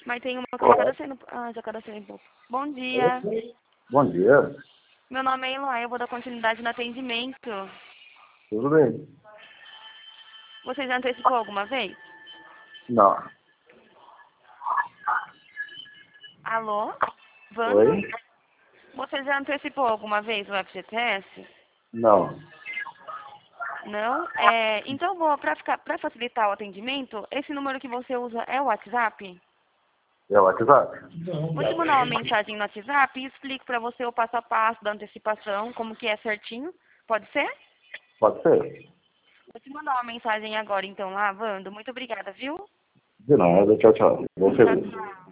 Mas tem uma que eu já cadastrei no... Ah, já cadastrei um pouco. Bom dia. Bom dia. Meu nome é Eloy, eu vou dar continuidade no atendimento. Tudo bem? Você já antecipou alguma vez? Não. Alô? Wanda? Oi? Você já antecipou alguma vez o FGTS? Não. Não? Então, para facilitar o atendimento, esse número que você usa é o WhatsApp? É o WhatsApp? Vou te mandar uma mensagem no WhatsApp e explico para você o passo a passo da antecipação, como que é certinho. Pode ser? Pode ser. Vou te mandar uma mensagem agora, então, lá, Wanda. Muito obrigada, viu? De nada. Tchau, tchau. Bom Tchau, feliz. tchau.